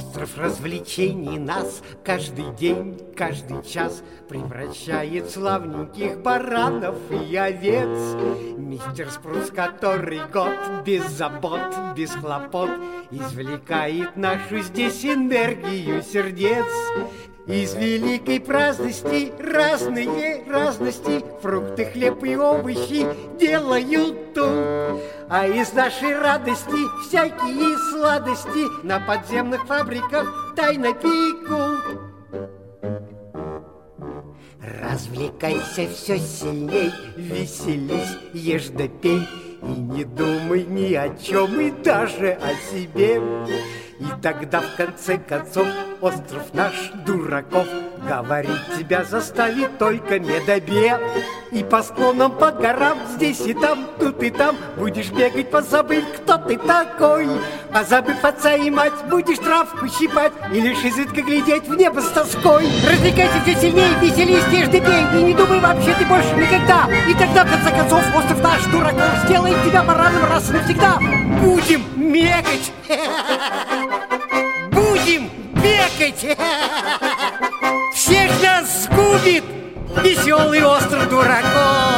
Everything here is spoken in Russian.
Остров развлечений нас каждый день, каждый час превращает в славненьких баранов и овец. Мистер Спрус, который год без забот, без хлопот, извлекает нашу здесь энергию сердец. Из великой праздности разные разности, фрукты, хлеб и овощи делают тут. А из нашей радости всякие сладости на подземных фабриках тайно пекут. Развлекайся все сильней, веселись, ешь да пей, и не думай ни о чем, и даже о себе. И тогда в конце концов остров наш дураков говорить тебя заставит только медобе. И по склонам, по горам, здесь и там, тут и там будешь бегать, позабыв, кто ты такой. Позабыв отца и мать, будешь травку щипать и лишь изредка глядеть в небо с тоской. Развлекайся все сильнее, веселись, ешь да пей, и не думай вообще ты больше никогда. И тогда, в конце концов, остров наш дураков сделает тебя бараном раз и навсегда. Будем мекать! Будем бегать! Всех нас сгубит веселый остров дураков!